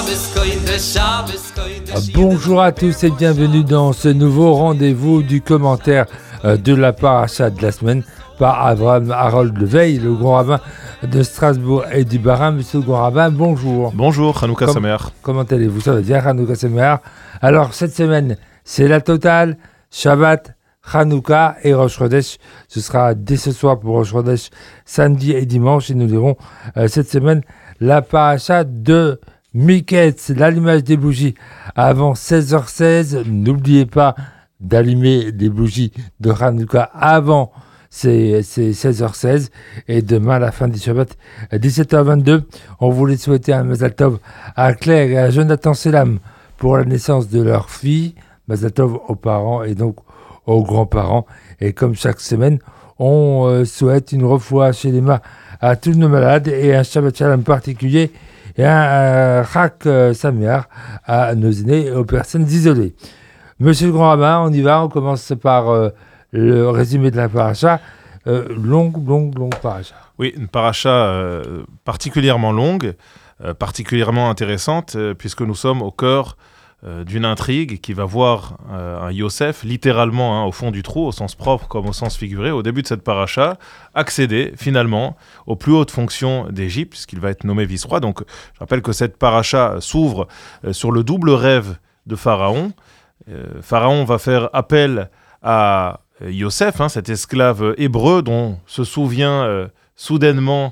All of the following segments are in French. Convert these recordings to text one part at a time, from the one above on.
Bonjour à tous et bienvenue dans ce nouveau rendez-vous du commentaire de la paracha de la semaine par Abraham Harold Leveil, le grand rabbin de Strasbourg et du Bas-Rhin. Monsieur le grand rabbin, bonjour. Bonjour, Hanouka Sameach. Comment allez-vous? Ça va bien, Hanouka Sameach. Alors, cette semaine, c'est la totale, Shabbat, Hanouka et Rosh Chodesh. Ce sera dès ce soir pour Rosh Chodesh, samedi et dimanche. Et nous verrons cette semaine la paracha de Miketz, l'allumage des bougies avant 16h16. N'oubliez pas d'allumer les bougies de Hanouka avant ces 16h16. Et demain, à la fin du Shabbat, 17h22, on voulait souhaiter un Mazal Tov à Claire et à Jonathan Selam pour la naissance de leur fille. Mazal Tov aux parents et donc aux grands-parents. Et comme chaque semaine, on souhaite une refoua chez les mains à tous nos malades et un Shabbat Shalom particulier et un Chak Sameach à nos aînés et aux personnes isolées. Monsieur le grand rabbin, on y va, on commence par le résumé de la paracha. Longue paracha. Oui, une paracha particulièrement longue, particulièrement intéressante, puisque nous sommes au cœur d'une intrigue qui va voir un Yosef, littéralement au fond du trou, au sens propre comme au sens figuré, au début de cette paracha, accéder finalement aux plus hautes fonctions d'Égypte, puisqu'il va être nommé vice-roi. Donc je rappelle que cette paracha s'ouvre sur le double rêve de Pharaon. Pharaon va faire appel à Yosef, cet esclave hébreu dont se souvient soudainement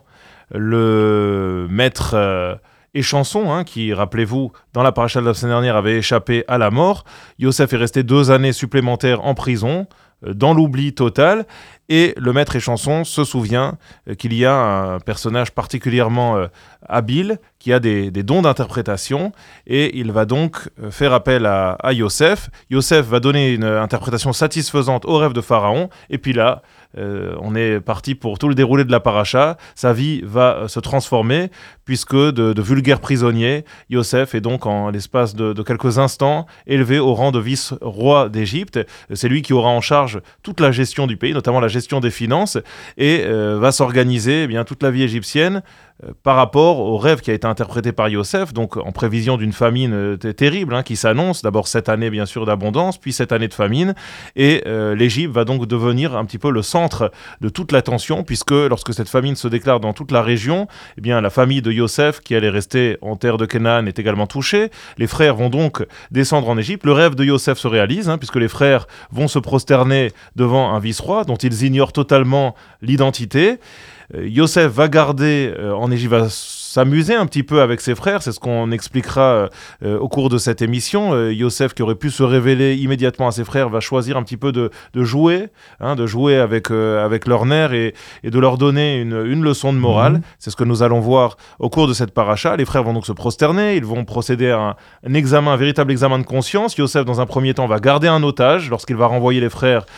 le maître Échanson, qui, rappelez-vous, dans la paracha de la semaine dernière, avait échappé à la mort. Yosef est resté 2 années supplémentaires en prison, dans l'oubli total, et le maître Échanson se souvient qu'il y a un personnage particulièrement habile, qui a des dons d'interprétation, et il va donc faire appel à Yosef. Yosef va donner une interprétation satisfaisante au rêve de Pharaon, et puis là, on est parti pour tout le déroulé de la paracha. Sa vie va se transformer, puisque de vulgaire prisonnier, Yosef est donc en l'espace de quelques instants élevé au rang de vice-roi d'Égypte. C'est lui qui aura en charge toute la gestion du pays, notamment la gestion des finances, et va s'organiser toute la vie égyptienne par rapport au rêve qui a été interprété par Yosef, donc en prévision d'une famine terrible qui s'annonce. D'abord 7 années bien sûr d'abondance, puis 7 années de famine, et l'Égypte va donc devenir un petit peu le centre de toute l'attention, puisque lorsque cette famine se déclare dans toute la région, la famille de Yosef, qui allait rester en terre de Canaan, est également touchée. Les frères vont donc descendre en Égypte. Le rêve de Yosef se réalise, puisque les frères vont se prosterner devant un vice-roi dont ils ignorent totalement l'identité. Yosef va garder en Égypte, va s'amuser un petit peu avec ses frères, c'est ce qu'on expliquera au cours de cette émission. Yosef, qui aurait pu se révéler immédiatement à ses frères, va choisir un petit peu de jouer avec leurs nerfs et de leur donner une leçon de morale. C'est ce que nous allons voir au cours de cette paracha. Les frères vont donc se prosterner, ils vont procéder à un véritable examen de conscience. Yosef, dans un premier temps, va garder un otage lorsqu'il va renvoyer les frères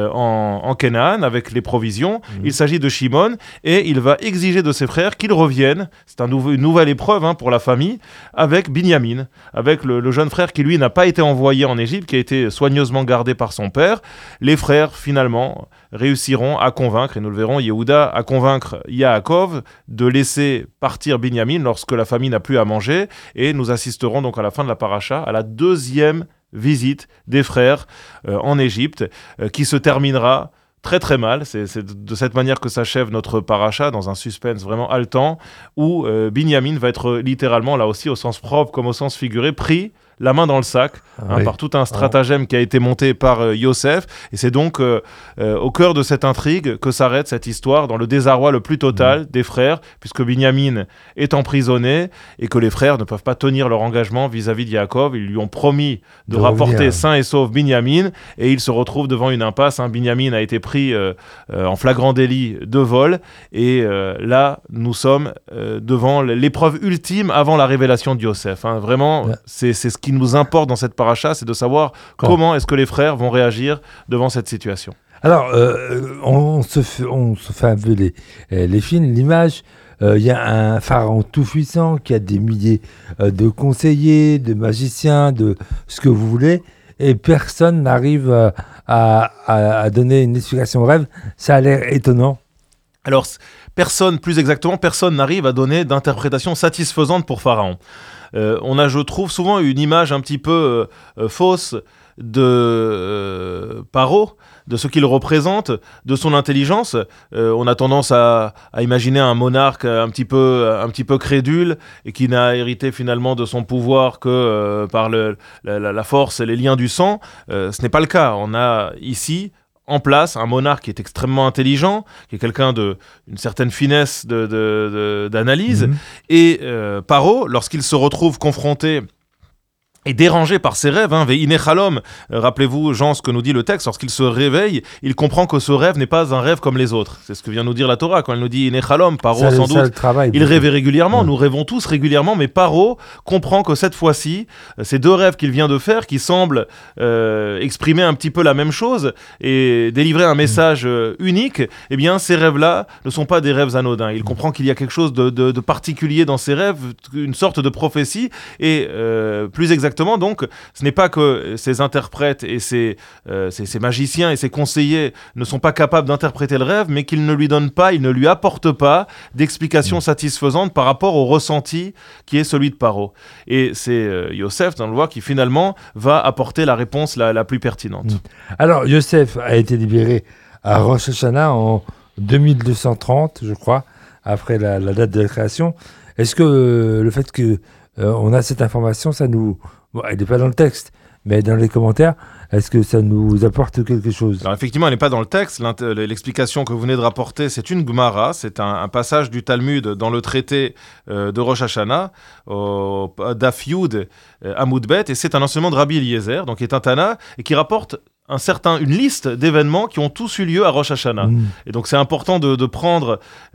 en Canaan avec les provisions. Il s'agit de Shimon, et il va exiger de ses frères qu'ils reviennent. C'est une nouvelle épreuve pour la famille, avec Binyamin, avec le jeune frère qui lui n'a pas été envoyé en Égypte, qui a été soigneusement gardé par son père. Les frères finalement réussiront à convaincre, et nous le verrons, Yehuda à convaincre Yaakov de laisser partir Binyamin lorsque la famille n'a plus à manger, et nous assisterons donc à la fin de la paracha à la 2e visite des frères en Égypte, qui se terminera très très mal. C'est de cette manière que s'achève notre paracha, dans un suspense vraiment haletant, où Binyamin va être littéralement, là aussi au sens propre comme au sens figuré, pris la main dans le sac par tout un stratagème qui a été monté par Yosef. Et c'est donc au cœur de cette intrigue que s'arrête cette histoire, dans le désarroi le plus total des frères, puisque Binyamin est emprisonné et que les frères ne peuvent pas tenir leur engagement vis-à-vis de Yaakov. Ils lui ont promis de rapporter sain et sauf Binyamin, et ils se retrouvent devant une impasse. Binyamin a été pris en flagrant délit de vol, et là nous sommes devant l'épreuve ultime avant la révélation de Yosef. Vraiment, c'est ce qui nous importe dans cette paracha, c'est de savoir comment est-ce que les frères vont réagir devant cette situation. Alors, on se fait un peu les films, l'image. Il y a un pharaon tout-puissant qui a des milliers de conseillers, de magiciens, de ce que vous voulez, et personne n'arrive à donner une explication au rêve. Ça a l'air étonnant. Alors, plus exactement, personne n'arrive à donner d'interprétation satisfaisante pour Pharaon. On a, je trouve, souvent une image un petit peu fausse de Paro, de ce qu'il représente, de son intelligence. On a tendance à imaginer un monarque un petit peu crédule et qui n'a hérité finalement de son pouvoir que par la force et les liens du sang. Ce n'est pas le cas. On a ici en place un monarque qui est extrêmement intelligent, qui est quelqu'un d'une certaine finesse d'analyse. Et Paro, lorsqu'il se retrouve confronté et dérangé par ses rêves, Ve'ine chalom, rappelez-vous, Jean, ce que nous dit le texte, lorsqu'il se réveille, il comprend que ce rêve n'est pas un rêve comme les autres. C'est ce que vient nous dire la Torah, quand elle nous dit Ine chalom, Paro, sans doute, il rêvait régulièrement, nous rêvons tous régulièrement, mais Paro comprend que cette fois-ci, ces deux rêves qu'il vient de faire, qui semblent exprimer un petit peu la même chose, et délivrer un message unique, eh bien, ces rêves-là ne sont pas des rêves anodins. Il comprend qu'il y a quelque chose de particulier dans ces rêves, une sorte de prophétie, et plus exactement, donc, ce n'est pas que ces interprètes et ces magiciens et ces conseillers ne sont pas capables d'interpréter le rêve, mais qu'ils ne lui donnent pas, ils ne lui apportent pas d'explications satisfaisantes par rapport au ressenti qui est celui de Paro. Et c'est Yosef, on le voit, qui finalement va apporter la réponse la plus pertinente. Alors, Yosef a été libéré à Rosh Hashanah en 2230, je crois, après la date de la création. Est-ce que le fait que on a cette information, ça nous... Bon, elle n'est pas dans le texte, mais dans les commentaires, est-ce que ça nous apporte quelque chose ? Alors effectivement, elle n'est pas dans le texte. L'explication que vous venez de rapporter, c'est une Gemara, c'est un passage du Talmud dans le traité de Rosh Hashanah, au Daf Yud Amud Bet, et c'est un enseignement de Rabbi Eliezer, donc qui est un Tana, et qui rapporte une liste d'événements qui ont tous eu lieu à Rosh Hashanah. Et donc c'est important de prendre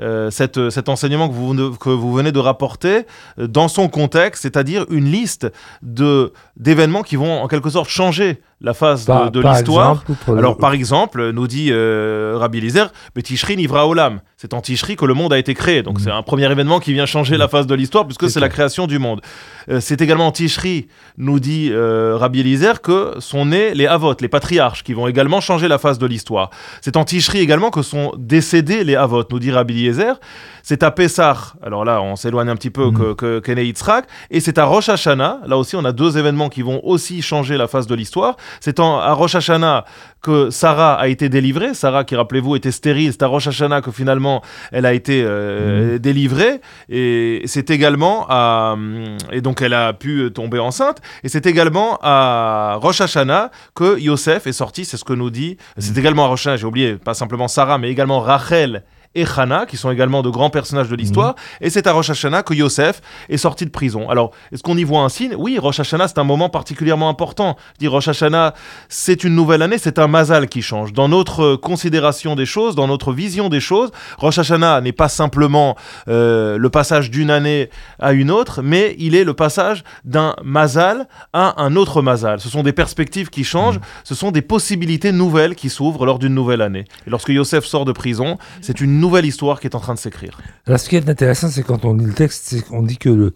cet enseignement que vous venez de rapporter dans son contexte, c'est-à-dire une liste d'événements qui vont en quelque sorte changer la phase de l'histoire. Alors par exemple, nous dit Rabbi Eliezer, Tishri nivra olam. C'est en Tishri que le monde a été créé. Donc c'est un premier événement qui vient changer la phase de l'histoire puisque c'est la création du monde. C'est également en Tishri, nous dit Rabbi Eliezer, que sont nés les Havot, les patriarches, qui vont également changer la phase de l'histoire. C'est en Tishri également que sont décédés les Havot, nous dit Rabbi Eliezer. C'est à Pessah, alors là on s'éloigne un petit peu que Né Yitzhak, et c'est à Rosh Hashanah, là aussi on a deux événements qui vont aussi changer la phase de l'histoire. C'est à Rosh Hashanah que Sarah a été délivrée. Sarah, qui, rappelez-vous, était stérile. C'est à Rosh Hashanah que finalement elle a été délivrée. Et c'est également et donc elle a pu tomber enceinte. Et c'est également à Rosh Hashanah que Yosef est sorti. C'est ce que nous dit. C'est également à Rosh Hashanah, j'ai oublié, pas simplement Sarah, mais également Rachel et Hana, qui sont également de grands personnages de l'histoire, et c'est à Rosh Hashanah que Yosef est sorti de prison. Alors, est-ce qu'on y voit un signe ? Oui, Rosh Hashanah, c'est un moment particulièrement important. Je dis, Rosh Hashanah, c'est une nouvelle année, c'est un mazal qui change. Dans notre considération des choses, dans notre vision des choses, Rosh Hashanah n'est pas simplement le passage d'une année à une autre, mais il est le passage d'un mazal à un autre mazal. Ce sont des perspectives qui changent, ce sont des possibilités nouvelles qui s'ouvrent lors d'une nouvelle année. Et lorsque Yosef sort de prison, c'est une nouvelle histoire qui est en train de s'écrire. Alors, ce qui est intéressant, c'est quand on lit le texte, c'est qu'on dit que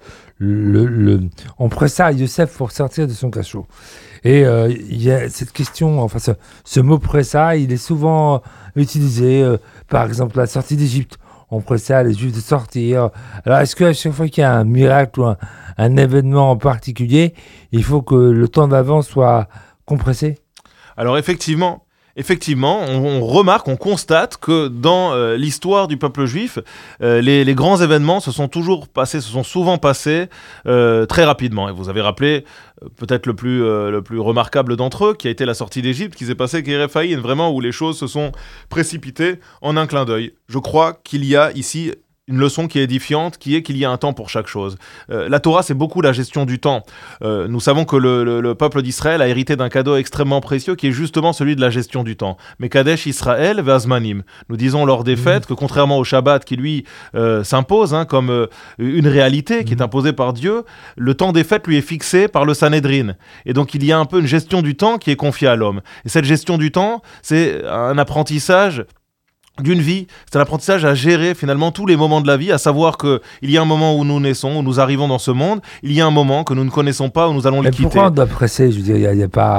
on pressa Yosef pour sortir de son cachot. Et il y a cette question, enfin ce mot pressa, il est souvent utilisé, par exemple la sortie d'Égypte. On pressa les Juifs de sortir. Alors, est-ce qu'à chaque fois qu'il y a un miracle ou un événement en particulier, il faut que le temps d'avance soit compressé ? Alors effectivement, on remarque, on constate que dans l'histoire du peuple juif, les grands événements se sont souvent passés très rapidement. Et vous avez rappelé peut-être le plus remarquable d'entre eux, qui a été la sortie d'Égypte, qui s'est passé avec Réphaïm, vraiment où les choses se sont précipitées en un clin d'œil. Je crois qu'il y a ici une leçon qui est édifiante, qui est qu'il y a un temps pour chaque chose. La Torah, c'est beaucoup la gestion du temps. Nous savons que le peuple d'Israël a hérité d'un cadeau extrêmement précieux qui est justement celui de la gestion du temps. Mais Kadesh Israël ve'azmanim. Nous disons lors des fêtes que contrairement au Shabbat qui lui s'impose comme une réalité qui est imposée par Dieu, le temps des fêtes lui est fixé par le Sanhédrin. Et donc il y a un peu une gestion du temps qui est confiée à l'homme. Et cette gestion du temps, c'est un apprentissage d'une vie, c'est un apprentissage à gérer finalement tous les moments de la vie, à savoir qu'il y a un moment où nous naissons, où nous arrivons dans ce monde, il y a un moment que nous ne connaissons pas, où nous allons le quitter. Pourquoi on doit presser ? Je veux dire, il n'y a pas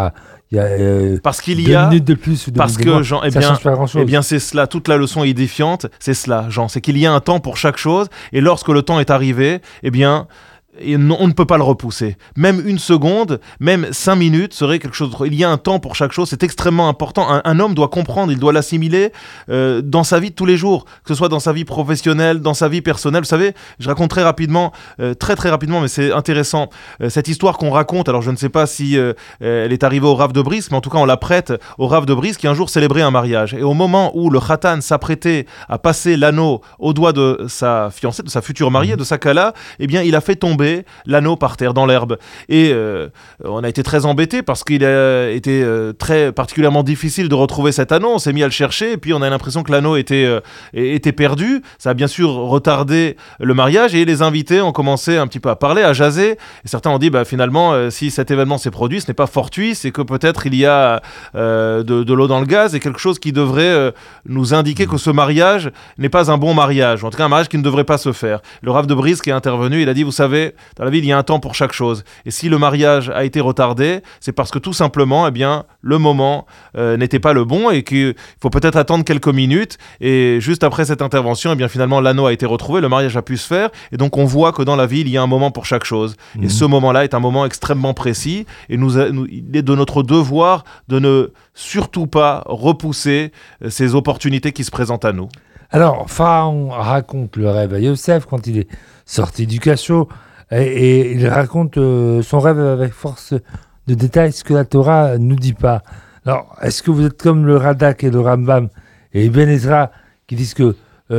il y a Parce qu'il y 2 a... minutes de plus ou 2 Parce minutes de moins, que, Jean, ça change pas grand-chose. eh bien, c'est cela, toute la leçon est édifiante, c'est cela, Jean, c'est qu'il y a un temps pour chaque chose, et lorsque le temps est arrivé, eh bien, on ne peut pas le repousser. Même 1 seconde, même 5 minutes serait quelque chose d'autre. Il y a un temps pour chaque chose, c'est extrêmement important. Un homme doit comprendre, il doit l'assimiler dans sa vie de tous les jours, que ce soit dans sa vie professionnelle, dans sa vie personnelle. Vous savez, je raconte très rapidement, très rapidement, mais c'est intéressant, cette histoire qu'on raconte. Alors je ne sais pas si elle est arrivée au Rav de Brisk, mais en tout cas on la prête au Rav de Brisk qui un jour célébrait un mariage. Et au moment où le khatan s'apprêtait à passer l'anneau au doigt de sa fiancée, de sa future mariée, de sa kala, eh bien il a fait tomber l'anneau par terre dans l'herbe. Et on a été très embêtés parce qu'il a été très particulièrement difficile de retrouver cet anneau. On s'est mis à le chercher et puis on a l'impression que l'anneau était perdu. Ça a bien sûr retardé le mariage et les invités ont commencé un petit peu à parler, à jaser. Et certains ont dit finalement, si cet événement s'est produit, ce n'est pas fortuit, c'est que peut-être il y a de l'eau dans le gaz et quelque chose qui devrait nous indiquer que ce mariage n'est pas un bon mariage, ou en tout cas un mariage qui ne devrait pas se faire. Le Rav de Brisk est intervenu, il a dit, vous savez, dans la vie, il y a un temps pour chaque chose. Et si le mariage a été retardé, c'est parce que tout simplement, eh bien, le moment n'était pas le bon et qu'il faut peut-être attendre quelques minutes. Et juste après cette intervention, eh bien, finalement, l'anneau a été retrouvé, le mariage a pu se faire. Et donc, on voit que dans la vie, il y a un moment pour chaque chose. Et ce moment-là est un moment extrêmement précis. Et il est de notre devoir de ne surtout pas repousser ces opportunités qui se présentent à nous. Alors, Pharaon raconte le rêve à Yosef quand il est sorti du cachot. Et il raconte son rêve avec force de détails, ce que la Torah ne nous dit pas. Alors, est-ce que vous êtes comme le Radak et le Rambam et Ibn Ezra qui disent que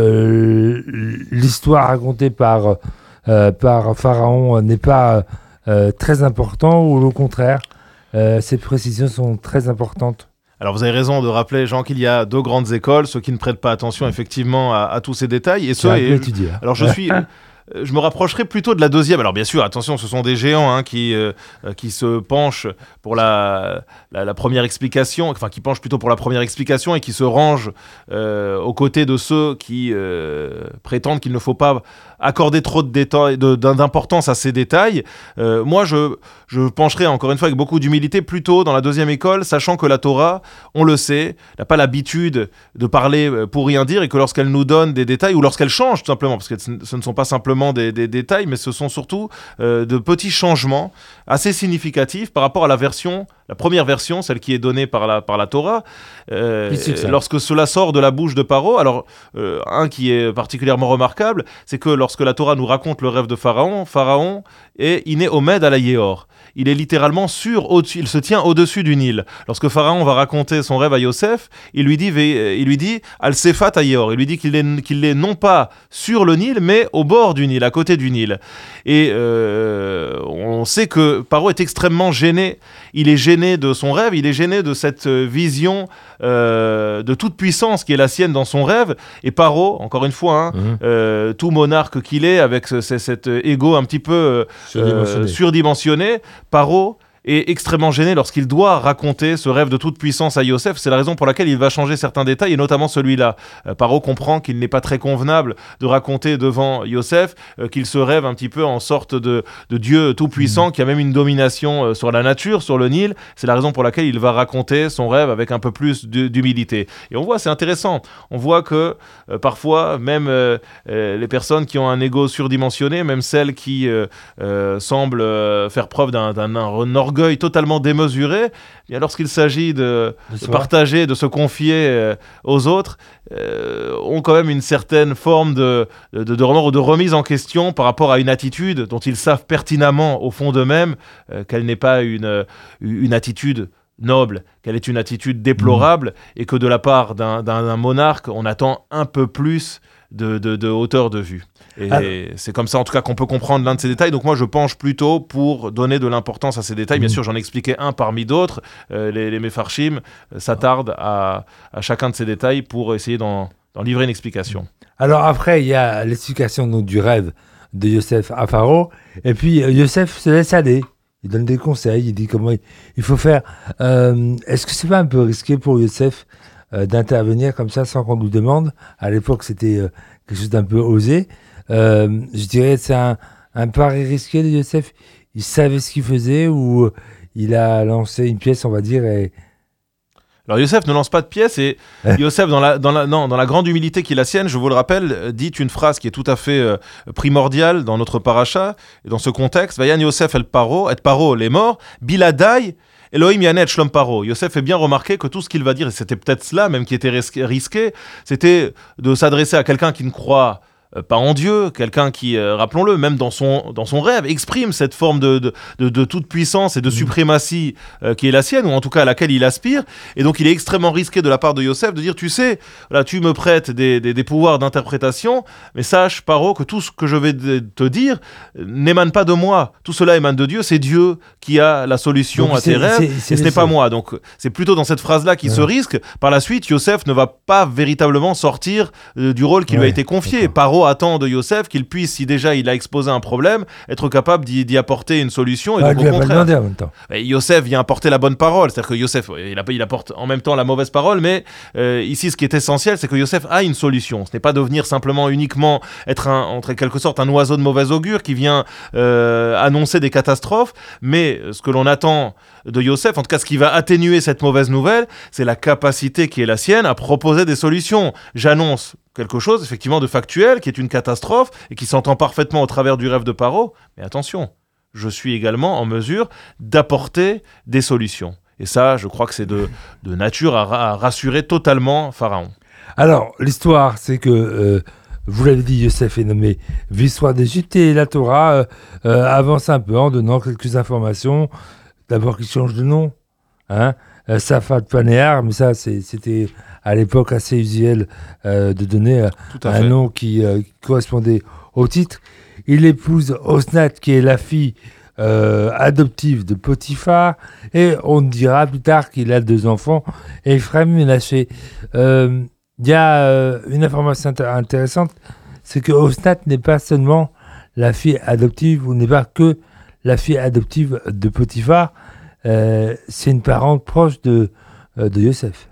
l'histoire racontée par Pharaon n'est pas très importante, ou au contraire, ces précisions sont très importantes? Alors vous avez raison de rappeler, Jean, qu'il y a 2 grandes écoles, ceux qui ne prêtent pas attention effectivement à tous ces détails. Et alors je me rapprocherai plutôt de la deuxième. Alors bien sûr, attention, ce sont des géants qui se penchent pour la première explication, enfin qui penchent plutôt pour la première explication et qui se rangent aux côtés de ceux qui prétendent qu'il ne faut pas accorder trop de détails, d'importance à ces détails. Moi, je pencherai encore une fois avec beaucoup d'humilité plutôt dans la deuxième école, sachant que la Torah, on le sait, n'a pas l'habitude de parler pour rien dire et que lorsqu'elle nous donne des détails ou lorsqu'elle change tout simplement, parce que ce ne sont pas simplement des détails, mais ce sont surtout de petits changements assez significatifs par rapport à la première version, celle qui est donnée par la Torah. Lorsque cela sort de la bouche de Paro, alors un qui est particulièrement remarquable, c'est que lorsque la Torah nous raconte le rêve de Pharaon est Iné Omed à la Yéor. Il est littéralement au-dessus, il se tient au-dessus du Nil. Lorsque Pharaon va raconter son rêve à Yosef, il lui dit Al-Sefat à Yéor. Il lui dit qu'il est non pas sur le Nil, mais au bord du Nil, à côté du Nil. Et on sait que Paro est extrêmement gêné. Il est gêné de son rêve, il est gêné de cette vision de toute puissance qui est la sienne dans son rêve. Et Paro, encore une fois, tout monarque qu'il est, avec cet ego un petit peu surdimensionné, Paro est extrêmement gêné lorsqu'il doit raconter ce rêve de toute puissance à Yosef. C'est la raison pour laquelle il va changer certains détails, et notamment celui-là. Paro comprend qu'il n'est pas très convenable de raconter devant Yosef qu'il se rêve un petit peu en sorte de Dieu tout-puissant, qui a même une domination sur la nature, sur le Nil. C'est la raison pour laquelle il va raconter son rêve avec un peu plus d'humilité. Et on voit, c'est intéressant, on voit que parfois, même les personnes qui ont un ego surdimensionné, même celles qui semblent faire preuve d'un orgueil totalement démesuré, et lorsqu'il s'agit de partager, de se confier aux autres, ont quand même une certaine forme de remords ou de remise en question par rapport à une attitude dont ils savent pertinemment au fond d'eux-mêmes qu'elle n'est pas une attitude noble, qu'elle est une attitude déplorable, et que de la part d'un monarque, on attend un peu plus de hauteur de vue. Et c'est comme ça en tout cas qu'on peut comprendre l'un de ces détails. Donc moi je penche plutôt pour donner de l'importance à ces détails. Bien sûr, j'en ai expliqué un parmi d'autres. Les Mefarshim s'attardent à chacun de ces détails pour essayer d'en livrer une explication. Alors après, il y a l'explication donc, du rêve de Yosef à Pharaon. Et puis Yosef se laisse aller. Il donne des conseils, il dit comment il faut faire. Est-ce que c'est pas un peu risqué pour Yosef d'intervenir comme ça sans qu'on nous demande? À l'époque, c'était quelque chose d'un peu osé. Je dirais que c'est un pari risqué de Yosef. Il savait ce qu'il faisait, ou il a lancé une pièce, on va dire, et... Alors Yosef ne lance pas de pièce et Yosef, dans la grande humilité qui est la sienne, je vous le rappelle, dit une phrase qui est tout à fait primordiale dans notre paracha, et dans ce contexte, Vayan Yosef et Paro, les morts, Biladai, Elohim Yanet Shlom Paro. Yosef fait bien remarquer que tout ce qu'il va dire, et c'était peut-être cela même qui était risqué, c'était de s'adresser à quelqu'un qui ne croit pas en Dieu, quelqu'un qui, rappelons-le, même dans son rêve, exprime cette forme de toute puissance et de suprématie qui est la sienne, ou en tout cas à laquelle il aspire. Et donc il est extrêmement risqué de la part de Yosef de dire, tu sais, là, tu me prêtes des pouvoirs d'interprétation, mais sache, Paro, que tout ce que je vais te dire n'émane pas de moi. Tout cela émane de Dieu, c'est Dieu qui a la solution donc à tes rêves, et ce n'est pas moi. Donc c'est plutôt dans cette phrase-là qu'il se risque. Par la suite, Yosef ne va pas véritablement sortir du rôle qui lui a été confié. Paro attend de Yosef qu'il puisse, si déjà il a exposé un problème, être capable d'y apporter une solution. Et donc, au contraire, en même temps. Yosef vient apporter la bonne parole. C'est-à-dire que Yosef, il apporte en même temps la mauvaise parole, mais ici, ce qui est essentiel, c'est que Yosef a une solution. Ce n'est pas devenir simplement uniquement être en quelque sorte un oiseau de mauvais augure qui vient annoncer des catastrophes, mais ce que l'on attend de Yosef, en tout cas ce qui va atténuer cette mauvaise nouvelle, c'est la capacité qui est la sienne à proposer des solutions. J'annonce quelque chose effectivement de factuel, qui est une catastrophe et qui s'entend parfaitement au travers du rêve de Paro, mais attention, je suis également en mesure d'apporter des solutions. Et ça, je crois que c'est de nature à rassurer totalement Pharaon. Alors, l'histoire, c'est que, vous l'avez dit, Yosef est nommé vice-roi d'Égypte, et la Torah avance un peu en donnant quelques informations. D'abord qu'il change de nom, Safat Panéar, mais ça, c'était à l'époque assez usuel de donner un nom qui correspondait au titre. Il épouse Osnat, qui est la fille adoptive de Potiphar, et on dira plus tard qu'il a 2 enfants, Ephraim et Ménaché. Il y a une information intéressante, c'est que Osnat n'est pas seulement la fille adoptive, ou n'est pas que la fille adoptive de Potiphar, c'est une parente proche de Yosef.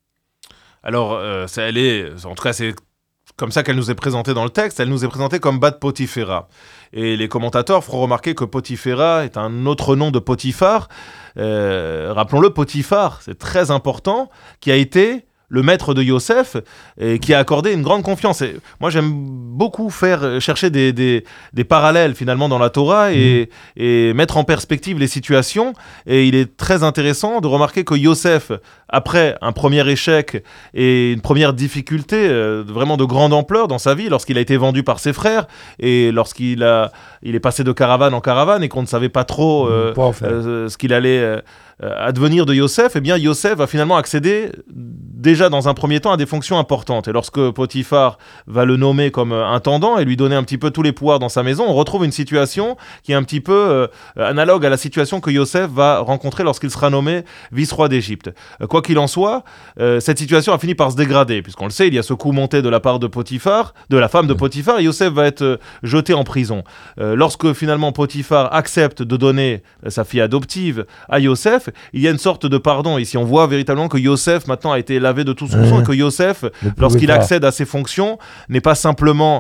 Alors, en tout cas, c'est comme ça qu'elle nous est présentée dans le texte. Elle nous est présentée comme Bat Potiphéra. Et les commentateurs feront remarquer que Potiphéra est un autre nom de Potiphar. Rappelons-le, Potiphar, c'est très important, qui a été le maître de Yosef, et qui a accordé une grande confiance. Et moi, j'aime beaucoup chercher des parallèles finalement dans la Torah et mettre en perspective les situations. Et il est très intéressant de remarquer que Yosef, après un premier échec et une première difficulté vraiment de grande ampleur dans sa vie, lorsqu'il a été vendu par ses frères et lorsqu'il est passé de caravane en caravane et qu'on ne savait pas trop ce qu'il allait advenir de Yosef, eh bien Yosef va finalement accéder déjà dans un premier temps à des fonctions importantes. Et lorsque Potiphar va le nommer comme intendant et lui donner un petit peu tous les pouvoirs dans sa maison, on retrouve une situation qui est un petit peu analogue à la situation que Yosef va rencontrer lorsqu'il sera nommé vice-roi d'Égypte. Quoi qu'il en soit, cette situation a fini par se dégrader, puisqu'on le sait, il y a ce coup monté de la part de Potiphar, de la femme de Potiphar, et Yosef va être jeté en prison. Lorsque finalement Potiphar accepte de donner sa fille adoptive à Yosef, il y a une sorte de pardon. Ici, on voit véritablement que Yosef maintenant a été lavé de tout son sang, et que Yosef, lorsqu'il accède à ses fonctions, n'est pas simplement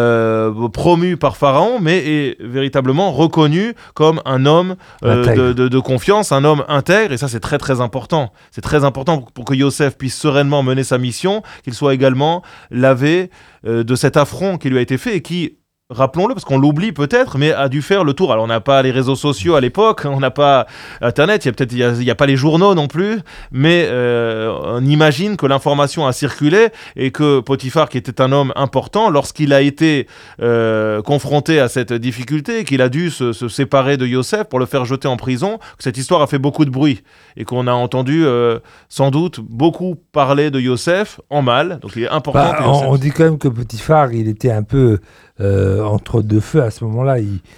promu par Pharaon, mais est véritablement reconnu comme un homme de confiance, un homme intègre, et ça c'est très très important. C'est très important pour que Yosef puisse sereinement mener sa mission, qu'il soit également lavé de cet affront qui lui a été fait et qui, rappelons-le, parce qu'on l'oublie peut-être, mais a dû faire le tour. Alors, on n'a pas les réseaux sociaux à l'époque, on n'a pas Internet, il n'y a pas les journaux non plus, mais on imagine que l'information a circulé et que Potiphar, qui était un homme important, lorsqu'il a été confronté à cette difficulté, qu'il a dû se séparer de Yosef pour le faire jeter en prison, que cette histoire a fait beaucoup de bruit et qu'on a entendu sans doute beaucoup parler de Yosef en mal. Donc, il est important que Yosef... On dit quand même que Potiphar, il était un peu entre deux feux à ce moment-là.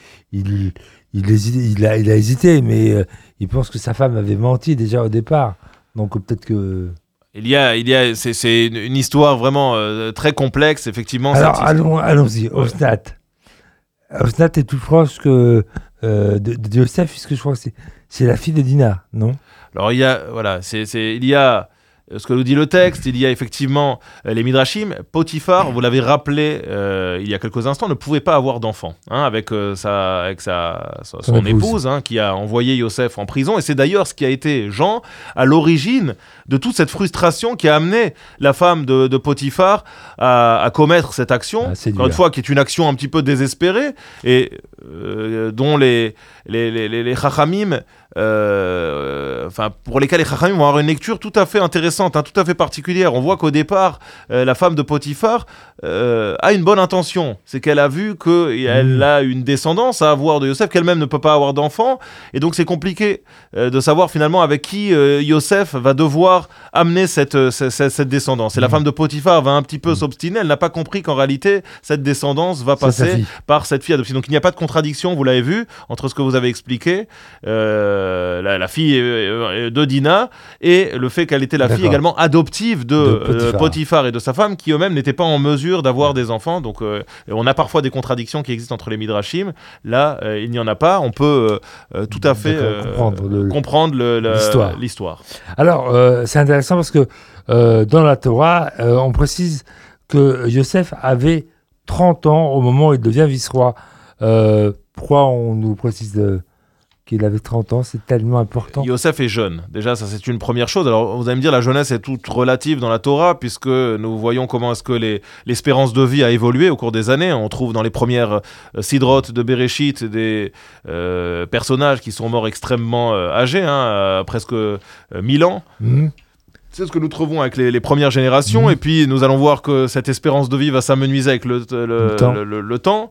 Il a hésité, mais il pense que sa femme avait menti déjà au départ. Donc peut-être que... C'est une histoire vraiment très complexe, effectivement. Alors allons-y, Osnat. Osnat est tout proche que de Yosef, puisque je crois que c'est la fille de Dina, non ? Alors il y a ce que nous dit le texte, il y a effectivement les Midrashim. Potiphar, vous l'avez rappelé il y a quelques instants, ne pouvait pas avoir d'enfant avec son épouse qui a envoyé Yosef en prison. Et c'est d'ailleurs ce qui a été, Jean, à l'origine de toute cette frustration qui a amené la femme de Potiphar à commettre cette action, encore une fois, qui est une action un petit peu désespérée et dont les Chachamim, pour lesquels les Chachamim vont avoir une lecture tout à fait intéressante, tout à fait particulière. On voit qu'au départ, la femme de Potiphar a une bonne intention. C'est qu'elle a vu qu'elle a une descendance à avoir de Yosef, qu'elle-même ne peut pas avoir d'enfant. Et donc, c'est compliqué de savoir finalement avec qui Yosef va devoir amener cette descendance. Et la femme de Potiphar va un petit peu s'obstiner. Elle n'a pas compris qu'en réalité, cette descendance va passer par cette fille adoptive. Donc, il n'y a pas de contradiction, vous l'avez vu, entre ce que vous avez expliqué, la fille de Dina, et le fait qu'elle était la fille également adoptive de Potiphar et de sa femme, qui eux-mêmes n'étaient pas en mesure d'avoir des enfants. Donc on a parfois des contradictions qui existent entre les Midrashim. Là, il n'y en a pas. On peut tout à fait comprendre l'histoire. Alors, c'est intéressant parce que dans la Torah, on précise que Yosef avait 30 ans au moment où il devient vice-roi. Pourquoi on nous précise qu'il avait 30 ans, c'est tellement important. Yosef est jeune. Déjà, ça, c'est une première chose. Alors, vous allez me dire, la jeunesse est toute relative dans la Torah, puisque nous voyons comment est-ce que l'espérance de vie a évolué au cours des années. On trouve dans les premières sidrotes de Bereshit des personnages qui sont morts extrêmement âgés, presque 1000 ans. C'est ce que nous trouvons avec les premières générations. Et puis, nous allons voir que cette espérance de vie va s'amenuiser avec le temps.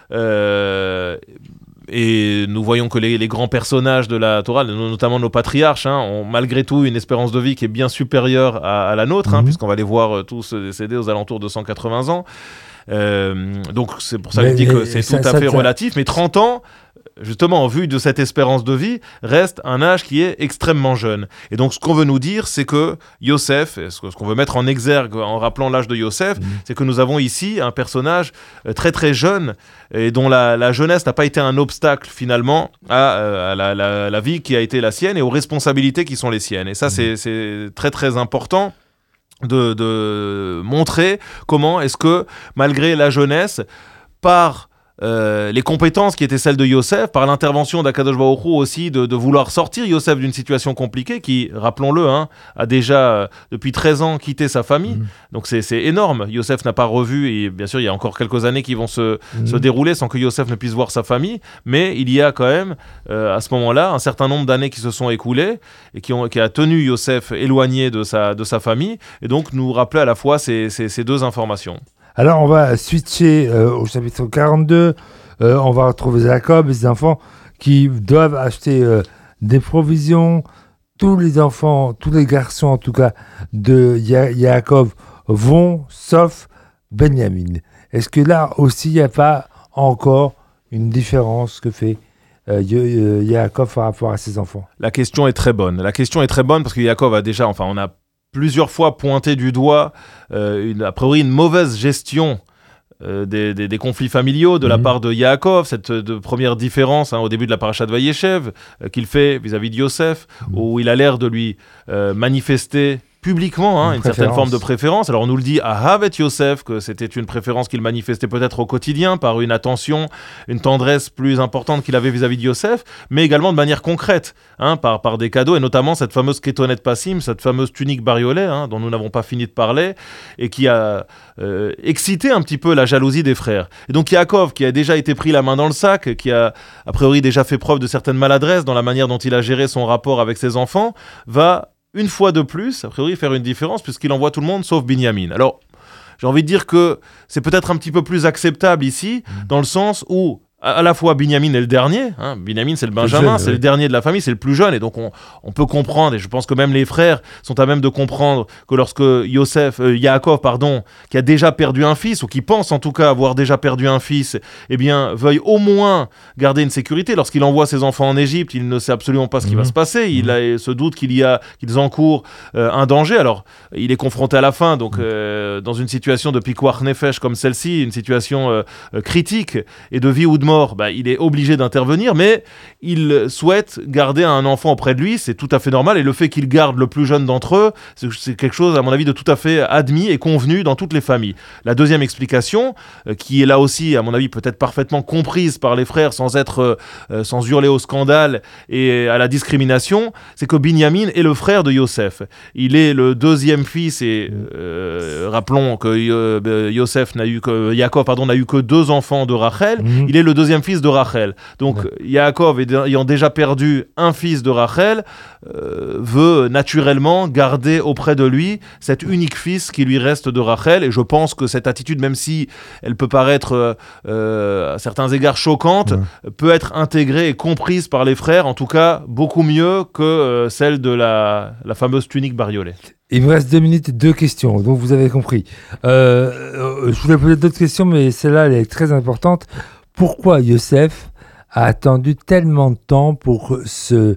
Et nous voyons que les grands personnages de la Torah, notamment nos patriarches, ont malgré tout une espérance de vie qui est bien supérieure à la nôtre, puisqu'on va les voir tous décéder aux alentours de 180 ans. Donc c'est pour ça que je dis que c'est tout à fait relatif. Mais 30 ans, justement, en vue de cette espérance de vie, reste un âge qui est extrêmement jeune. Et donc, ce qu'on veut nous dire, c'est que Yosef, ce qu'on veut mettre en exergue en rappelant l'âge de Yosef, c'est que nous avons ici un personnage très très jeune et dont la jeunesse n'a pas été un obstacle finalement à la vie qui a été la sienne et aux responsabilités qui sont les siennes. Et ça, c'est très très important de montrer comment est-ce que, malgré la jeunesse, par les compétences qui étaient celles de Yosef, par l'intervention d'Akadosh Baruch Hu aussi, de vouloir sortir Yosef d'une situation compliquée qui, rappelons-le, a déjà depuis 13 ans quitté sa famille. Donc c'est énorme. Yosef n'a pas revu, et bien sûr il y a encore quelques années qui vont se dérouler sans que Yosef ne puisse voir sa famille, mais il y a quand même à ce moment-là un certain nombre d'années qui se sont écoulées et qui a tenu Yosef éloigné de sa famille, et donc nous rappeler à la fois ces deux informations. Alors, on va switcher au chapitre 42. On va retrouver Jacob et ses enfants qui doivent acheter des provisions. Tous les enfants, tous les garçons en tout cas, de Jacob vont, sauf Benjamin. Est-ce que là aussi, il n'y a pas encore une différence que fait Jacob par rapport à ses enfants? La question est très bonne. La question est très bonne parce que Jacob a déjà, on a plusieurs fois pointé du doigt a priori une mauvaise gestion des conflits familiaux de la part de Yaakov, cette première différence au début de la paracha de Vayeshev qu'il fait vis-à-vis de Yosef, où il a l'air de lui manifester publiquement une certaine forme de préférence. Alors on nous le dit à Havet Yosef, que c'était une préférence qu'il manifestait peut-être au quotidien par une attention, une tendresse plus importante qu'il avait vis-à-vis de Yosef, mais également de manière concrète, par des cadeaux, et notamment cette fameuse Ketonet Passim, cette fameuse tunique bariolée, dont nous n'avons pas fini de parler, et qui a excité un petit peu la jalousie des frères. Et donc Yaakov, qui a déjà été pris la main dans le sac, qui a priori déjà fait preuve de certaine maladresse dans la manière dont il a géré son rapport avec ses enfants, va une fois de plus, a priori, faire une différence puisqu'il envoie tout le monde sauf Binyamin. Alors, j'ai envie de dire que c'est peut-être un petit peu plus acceptable ici, dans le sens où à la fois Binyamin est le dernier, Binyamin c'est le Benjamin, c'est le dernier de la famille, c'est le plus jeune, et donc on peut comprendre, et je pense que même les frères sont à même de comprendre que lorsque Yaakov, qui a déjà perdu un fils, ou qui pense en tout cas avoir déjà perdu un fils, veuille au moins garder une sécurité. Lorsqu'il envoie ses enfants en Égypte, il ne sait absolument pas ce qui va se passer, il a ce doute qu'ils encourent un danger. Alors il est confronté à la fin, donc dans une situation de Pikuach Nefesh comme celle-ci, une situation critique, et de vie ou de mort mort, il est obligé d'intervenir, mais il souhaite garder un enfant auprès de lui, c'est tout à fait normal, et le fait qu'il garde le plus jeune d'entre eux, c'est quelque chose, à mon avis, de tout à fait admis et convenu dans toutes les familles. La deuxième explication, qui est là aussi, à mon avis, peut-être parfaitement comprise par les frères sans hurler au scandale et à la discrimination, c'est que Binyamin est le frère de Yosef. Il est le deuxième fils, et rappelons que Yaakov n'a eu que 2 enfants de Rachel. Il est le deuxième fils de Rachel. Donc Yaakov, ayant déjà perdu un fils de Rachel, veut naturellement garder auprès de lui cet unique fils qui lui reste de Rachel. Et je pense que cette attitude, même si elle peut paraître à certains égards choquante, peut être intégrée et comprise par les frères, en tout cas beaucoup mieux que celle de la fameuse tunique bariolée. Il me reste 2 minutes et 2 questions, donc vous avez compris. Je voulais poser d'autres questions, mais celle-là, elle est très importante. Pourquoi Yosef a attendu tellement de temps pour se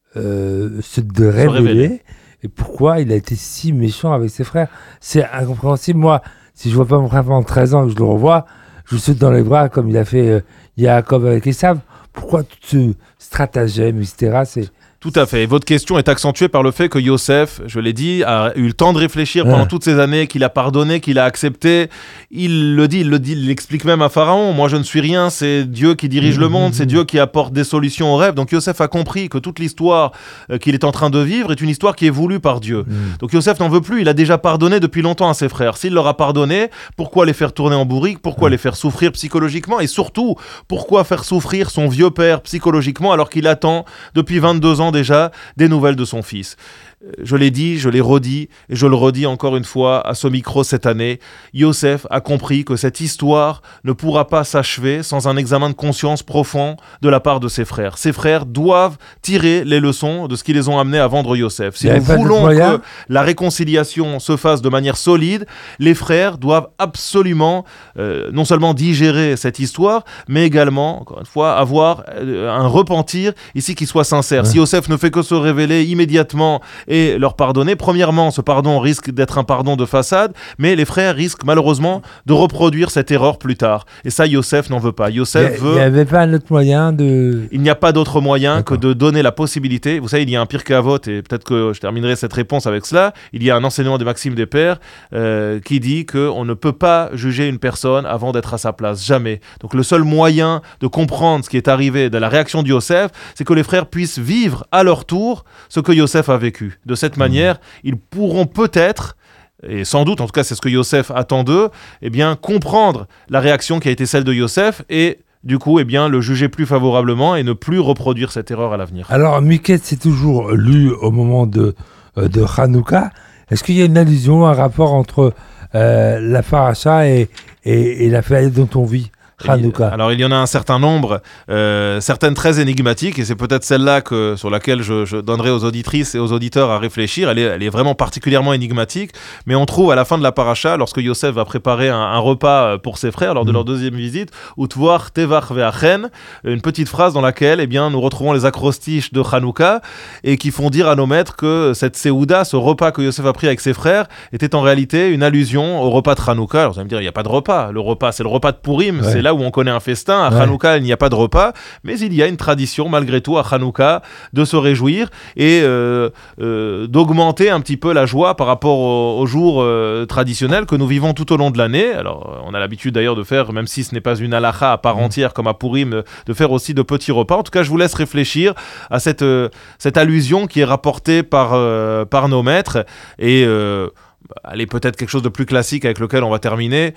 révéler, et pourquoi il a été si méchant avec ses frères? C'est incompréhensible. Moi, si je vois pas mon frère pendant 13 ans et que je le revois, je saute dans les bras comme il a fait Yaakov avec Esav. Pourquoi tout ce stratagème, etc. Tout à fait. Et votre question est accentuée par le fait que Yosef, je l'ai dit, a eu le temps de réfléchir pendant toutes ces années, qu'il a pardonné, qu'il a accepté. Il l'explique même à Pharaon. Moi, je ne suis rien, c'est Dieu qui dirige le monde, c'est Dieu qui apporte des solutions aux rêves. Donc Yosef a compris que toute l'histoire qu'il est en train de vivre est une histoire qui est voulue par Dieu. Donc Yosef n'en veut plus, il a déjà pardonné depuis longtemps à ses frères. S'il leur a pardonné, pourquoi les faire tourner en bourrique? Pourquoi les faire souffrir psychologiquement? Et surtout, pourquoi faire souffrir son vieux père psychologiquement alors qu'il attend depuis 22 ans déjà des nouvelles de son fils? Je l'ai dit, je l'ai redit, et je le redis encore une fois à ce micro cette année. Yosef a compris que cette histoire ne pourra pas s'achever sans un examen de conscience profond de la part de ses frères. Ses frères doivent tirer les leçons de ce qui les ont amenés à vendre Yosef. Si nous voulons que la réconciliation se fasse de manière solide, les frères doivent absolument non seulement digérer cette histoire, mais également, encore une fois, avoir un repentir ici qui soit sincère. Si Yosef ne fait que se révéler immédiatement et leur pardonner, premièrement, ce pardon risque d'être un pardon de façade, mais les frères risquent malheureusement de reproduire cette erreur plus tard. Et ça, Yosef n'en veut pas. Yosef veut... Il n'y avait pas un autre moyen de... Il n'y a pas d'autre moyen que de donner la possibilité. Vous savez, il y a un Pirkei Avot, et peut-être que je terminerai cette réponse avec cela. Il y a un enseignement de Maxime des Pères qui dit qu'on ne peut pas juger une personne avant d'être à sa place. Jamais. Donc le seul moyen de comprendre ce qui est arrivé de la réaction de Yosef, c'est que les frères puissent vivre à leur tour ce que Yosef a vécu. De cette manière, ils pourront peut-être, et sans doute, en tout cas c'est ce que Yosef attend d'eux, comprendre la réaction qui a été celle de Yosef et du coup le juger plus favorablement et ne plus reproduire cette erreur à l'avenir. Alors Miquette, c'est toujours lu au moment de Hanouka. Est-ce qu'il y a une allusion, un rapport entre la paracha et la période dont on vit? Alors il y en a un certain nombre, certaines très énigmatiques, et c'est peut-être celle-là sur laquelle je donnerai aux auditrices et aux auditeurs à réfléchir. Elle est vraiment particulièrement énigmatique, mais on trouve à la fin de la paracha, lorsque Yosef va préparer un repas pour ses frères lors de leur deuxième visite, Utvoir tevach ve'achen, une petite phrase dans laquelle nous retrouvons les acrostiches de Hanouka et qui font dire à nos maîtres que cette Séouda, ce repas que Yosef a pris avec ses frères, était en réalité une allusion au repas de Hanouka. Alors vous allez me dire, il n'y a pas de repas. Le repas, c'est le repas de Purim, c'est là où on connaît un festin. À Hanouka, il n'y a pas de repas, mais il y a une tradition malgré tout à Hanouka de se réjouir et d'augmenter un petit peu la joie par rapport aux jours traditionnels que nous vivons tout au long de l'année. Alors on a l'habitude d'ailleurs de faire, même si ce n'est pas une halakha à part entière comme à Purim, de faire aussi de petits repas. En tout cas, je vous laisse réfléchir à cette allusion qui est rapportée par nos maîtres et allez, peut-être quelque chose de plus classique avec lequel on va terminer.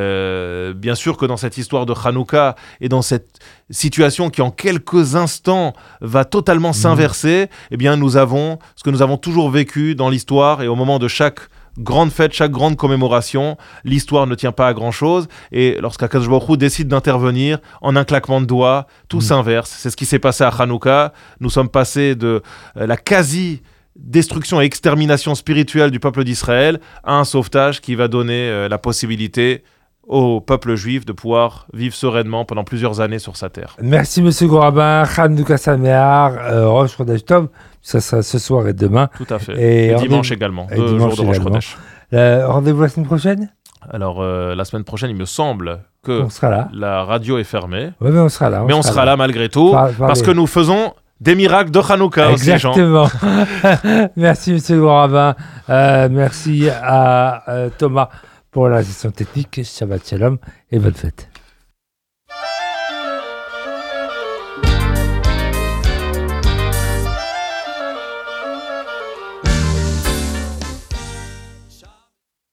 Bien sûr que dans cette histoire de Hanouka et dans cette situation qui en quelques instants va totalement s'inverser, nous avons ce que nous avons toujours vécu dans l'histoire, et au moment de chaque grande fête, chaque grande commémoration, l'histoire ne tient pas à grand-chose, et lorsqu'Akadosh Baruch Hu décide d'intervenir, en un claquement de doigts, tout s'inverse. C'est ce qui s'est passé à Hanouka. Nous sommes passés de la destruction et extermination spirituelle du peuple d'Israël à un sauvetage qui va donner la possibilité au peuple juif de pouvoir vivre sereinement pendant plusieurs années sur sa terre. Merci Monsieur Gorabin, Hanouka Sameach, Rosh Chodesh Tov, ça sera ce soir et demain. Tout à fait. Et dimanche également, 2 jours de Rosh Chodesh. Rendez-vous la semaine prochaine ? Alors la semaine prochaine, il me semble que On sera là. la radio est fermée. Oui, mais on sera là. Mais on sera là malgré tout, parce que nous faisons des miracles de Hanouka aussi, Jean. Exactement. Merci, monsieur le grand rabbin. Merci à Thomas pour la gestion technique. Shabbat shalom et bonne fête.